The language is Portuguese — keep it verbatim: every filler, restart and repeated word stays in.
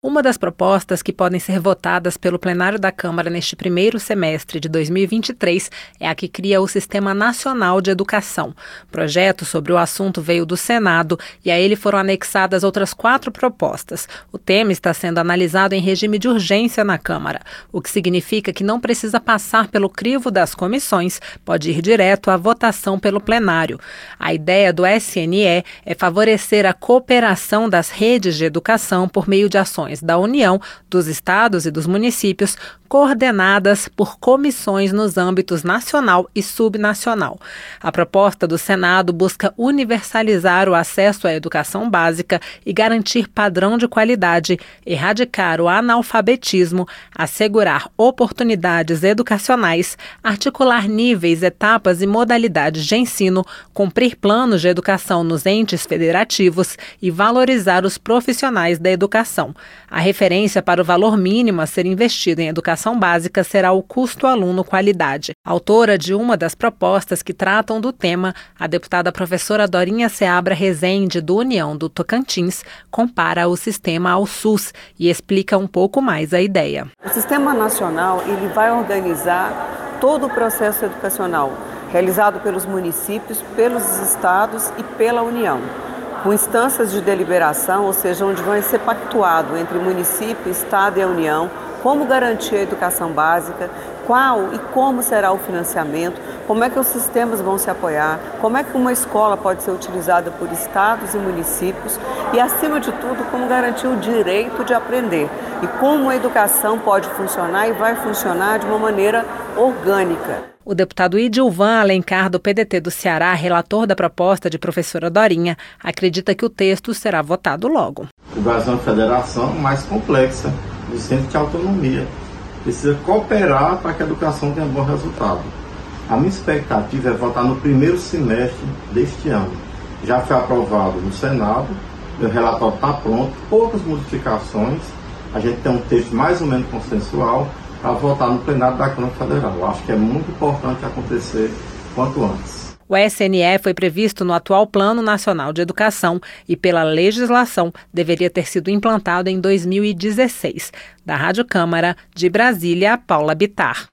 Uma das propostas que podem ser votadas pelo plenário da Câmara neste primeiro semestre de dois mil e vinte e três é a que cria o Sistema Nacional de Educação. O projeto sobre o assunto veio do Senado e a ele foram anexadas outras quatro propostas. O tema está sendo analisado em regime de urgência na Câmara, o que significa que não precisa passar pelo crivo das comissões, pode ir direto à votação pelo plenário. A ideia do S N E é favorecer a cooperação das redes de educação por meio de ações da União, dos estados e dos municípios, coordenadas por comissões nos âmbitos nacional e subnacional. A proposta do Senado busca universalizar o acesso à educação básica e garantir padrão de qualidade, erradicar o analfabetismo, assegurar oportunidades educacionais, articular níveis, etapas e modalidades de ensino, cumprir planos de educação nos entes federativos e valorizar os profissionais da educação. A referência para o valor mínimo a ser investido em educação básica será o custo aluno-qualidade. Autora de uma das propostas que tratam do tema, a deputada professora Dorinha Seabra Rezende, do União do Tocantins, compara o sistema ao SUS e explica um pouco mais a ideia. O Sistema Nacional ele vai organizar todo o processo educacional, realizado pelos municípios, pelos estados e pela União, com instâncias de deliberação, ou seja, onde vai ser pactuado entre município, estado e a União, como garantir a educação básica, qual e como será o financiamento, como é que os sistemas vão se apoiar, como é que uma escola pode ser utilizada por estados e municípios e, acima de tudo, como garantir o direito de aprender e como a educação pode funcionar e vai funcionar de uma maneira orgânica. O deputado Idilvan Alencar, do P D T do Ceará, relator da proposta de professora Dorinha, acredita que o texto será votado logo. O Brasil é uma federação mais complexa, do centro de autonomia. Precisa cooperar para que a educação tenha bom resultado. A minha expectativa é votar no primeiro semestre deste ano. Já foi aprovado no Senado, o relatório está pronto, poucas modificações, a gente tem um texto mais ou menos consensual para votar no plenário da Câmara Federal. Eu acho que é muito importante acontecer quanto antes. O S N E foi previsto no atual Plano Nacional de Educação e, pela legislação, deveria ter sido implantado em dois mil e dezesseis. Da Rádio Câmara, de Brasília, Paula Bittar.